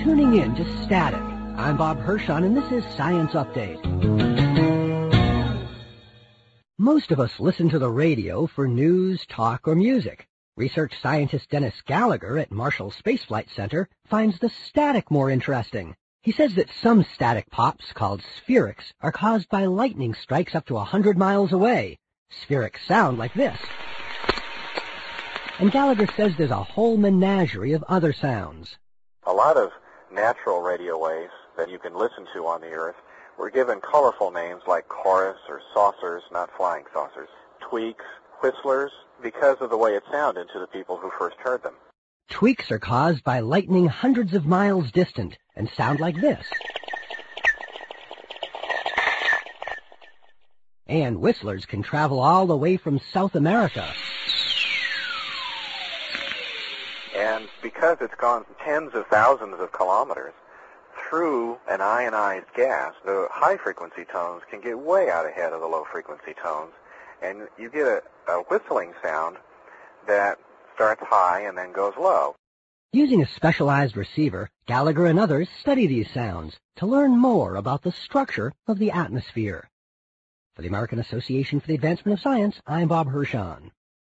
tuning in to Static. I'm Bob Hirschon, and this is Science Update. Most of us listen to the radio for news, talk, or music. Research scientist Dennis Gallagher at Marshall Space Flight Center finds the static more interesting. He says that some static pops, called spherics, are caused by lightning strikes up to 100 miles away. Spherics sound like this. And Gallagher says there's a whole menagerie of other sounds. A lot of natural radio waves that you can listen to on the Earth were given colorful names like chorus or saucers, not flying saucers, tweaks, whistlers, because of the way it sounded to the people who first heard them. Tweaks are caused by lightning hundreds of miles distant and sound like this. And whistlers can travel all the way from South America. And because it's gone tens of thousands of kilometers through an ionized gas, the high-frequency tones can get way out ahead of the low-frequency tones, and you get a whistling sound that starts high and then goes low. Using a specialized receiver, Gallagher and others study these sounds to learn more about the structure of the atmosphere. For the American Association for the Advancement of Science, I'm Bob Hirschon.